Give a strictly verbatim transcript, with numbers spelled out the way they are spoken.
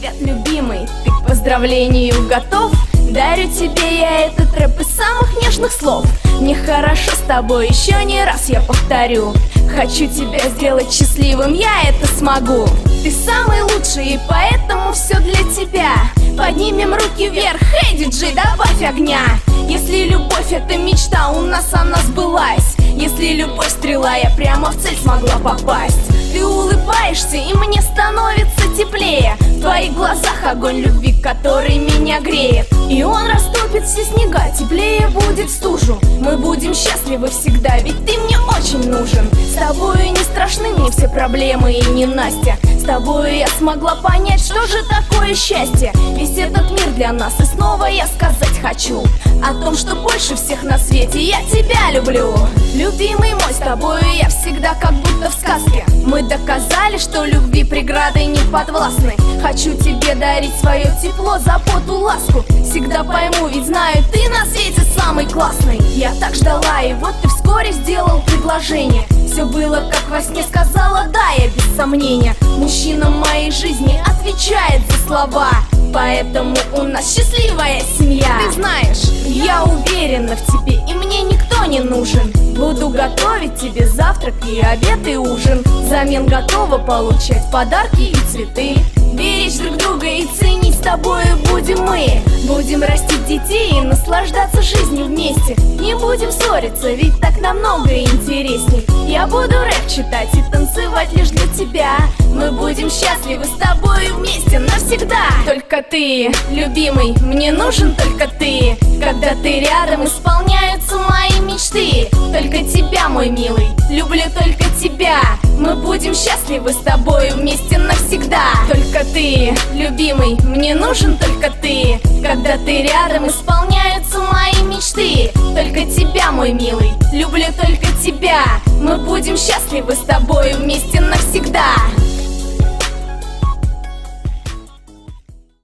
Привет, любимый, ты к поздравлению готов? Дарю тебе я этот рэп из самых нежных слов. Мне хорошо с тобой, еще не раз я повторю. Хочу тебя сделать счастливым, я это смогу. Ты самый лучший, и поэтому все для тебя. Поднимем руки вверх, эй, диджей, добавь огня. Если любовь это мечта, у нас она сбылась. Если любовь стрела, я прямо в цель смогла попасть. Ты улыбаешься, и мне становится теплее. В твоих глазах огонь любви, который меня греет. И он растопит все снега, теплее будет стужу. Мы будем счастливы всегда, ведь ты мне очень нужен. С тобою не страшны мне все проблемы и не Настя. С тобою я смогла понять, что же такое счастье. Весь этот мир для нас, и снова я сказать хочу о том, что больше всех на свете я тебя люблю. Любимый мой, с тобою я всегда как будто в сказке. Мы доказали, что любви преграды не подвластны. Хочу тебе дарить свое тепло, заботу, ласку. Всегда пойму, ведь знаю, ты на свете самый классный. Я так ждала, и вот ты вскоре сделал предложение. Все было как во сне, сказала да, я без сомнения. Мужчина моей жизни отвечает за слова, поэтому у нас счастливая семья. Ты знаешь, я уверена в тебе, и мне никто не нужен. Буду готовить тебе завтрак и обед и ужин. Взамен готова получать подарки и цветы. Беречь друг друга и ценить с тобою будем мы. Будем растить детей и наслаждаться жизнью вместе. Не будем ссориться, ведь так намного интересней. Я буду рэп читать и танцевать лишь для тебя. Мы будем счастливы с тобою вместе навсегда. Только ты, любимый, мне нужен только ты. Когда ты рядом, исполняются мои мечты. Только тебя, мой милый, люблю только тебя. Мы будем счастливы с тобою вместе навсегда. Только ты, любимый, мне нужен только ты. Когда ты рядом, исполняются мои мечты. Только тебя, мой милый, люблю только тебя. Мы будем счастливы с тобою вместе навсегда.